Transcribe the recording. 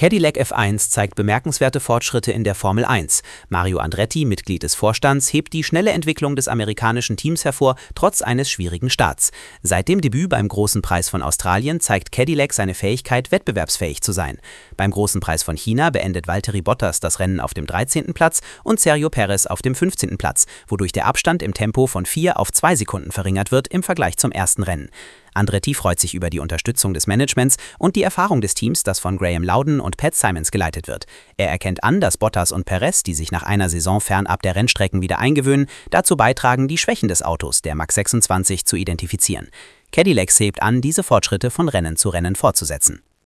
Cadillac F1 zeigt bemerkenswerte Fortschritte in der Formel 1. Mario Andretti, Mitglied des Vorstands, hebt die schnelle Entwicklung des amerikanischen Teams hervor, trotz eines schwierigen Starts. Seit dem Debüt beim Großen Preis von Australien zeigt Cadillac seine Fähigkeit, wettbewerbsfähig zu sein. Beim Großen Preis von China beendet Valtteri Bottas das Rennen auf dem 13. Platz und Sergio Perez auf dem 15. Platz, wodurch der Abstand im Tempo von 4 auf 2 Sekunden verringert wird im Vergleich zum ersten Rennen. Andretti freut sich über die Unterstützung des Managements und die Erfahrung des Teams, das von Graham Loudon und Pat Symonds geleitet wird. Er erkennt an, dass Bottas und Perez, die sich nach einer Saison fernab der Rennstrecken wieder eingewöhnen, dazu beitragen, die Schwächen des Autos, der Max 26, zu identifizieren. Cadillac hebt an, diese Fortschritte von Rennen zu Rennen fortzusetzen.